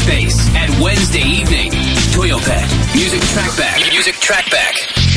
Space at Wednesday evening. Toyopet Music Trackback. Music Trackback.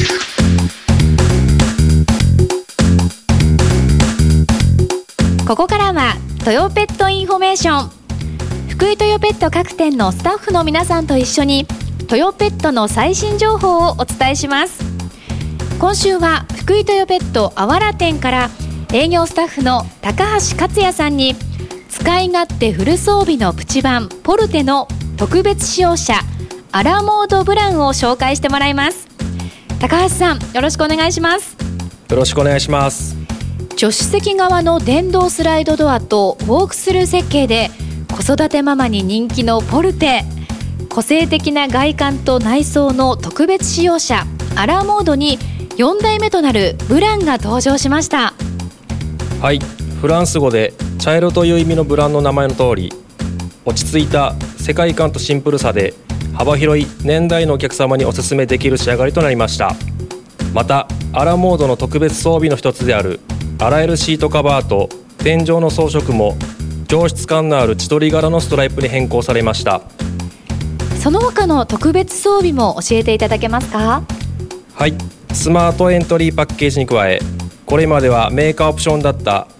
ここからはトヨペットインフォメーション。福井トヨペット各店のスタッフの皆さんと一緒にトヨペットの最新情報をお伝えします。今週は福井トヨペットあわら店から営業スタッフの高橋克也さんに使い勝手フル装備のプチ版ポルテの特別使用車アラモードブランを紹介してもらいます。高橋さん、よろしくお願いします。 よろしくお願いします。 助手席側の電動スライドドアとウォークスルー設計で子育てママに人気のポルテ、個性的な外観と内装の特別使用車アラモードに4代目となるブランが登場しました。 はい、フランス語で茶色という意味のブランの名前の通り、落ち着いた世界観とシンプルさで幅広い年代のお客様にお勧めできる仕上がりとなりました。またアラモードの特別装備の一つであるあらゆるシートカバーと天井の装飾も上質感のある千鳥柄のストライプに変更されました。 その他の特別装備も教えていただけますか？ はい、スマートエントリーパッケージに加え、これまではメーカーオプションだった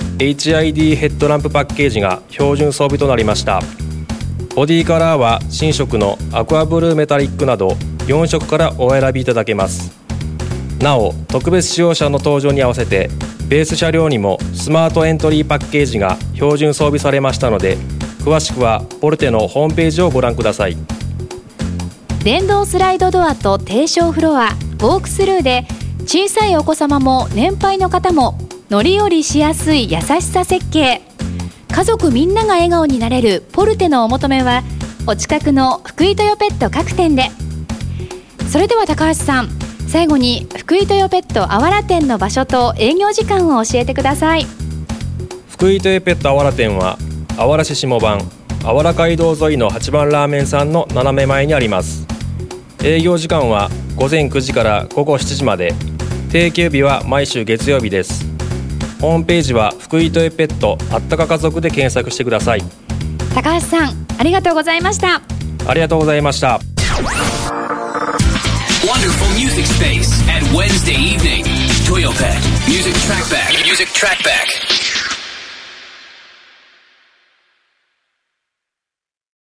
HID ヘッドランプパッケージが標準装備となりました。ボディカラーは新色のアクアブルーメタリックなど4色からお選びいただけます。なお特別使用車の登場に合わせてベース車両にもスマートエントリーパッケージが標準装備されましたので、詳しくはポルテのホームページをご覧ください。 電動スライドドアと低床フロア、ウォークスルーで小さいお子様も年配の方も乗り降りしやすい優しさ設計。家族みんなが笑顔になれるポルテのお求めはお近くの福井トヨペット各店で。それでは高橋さん、最後に福井トヨペットあわら店の場所と営業時間を教えてください。 福井トヨペットあわら店はあわら市下番あわら街道沿いの8番ラーメンさんの斜め前にあります。営業時間は午前9時から午後7時まで、定休日は毎週月曜日です。ホームページは福井トヨペットあったか家族で検索してください。 高橋さん、ありがとうございました。 ありがとうございました。 Wonderful Music Space at Wednesday evening. Toyopet Music Trackback. Music Trackback.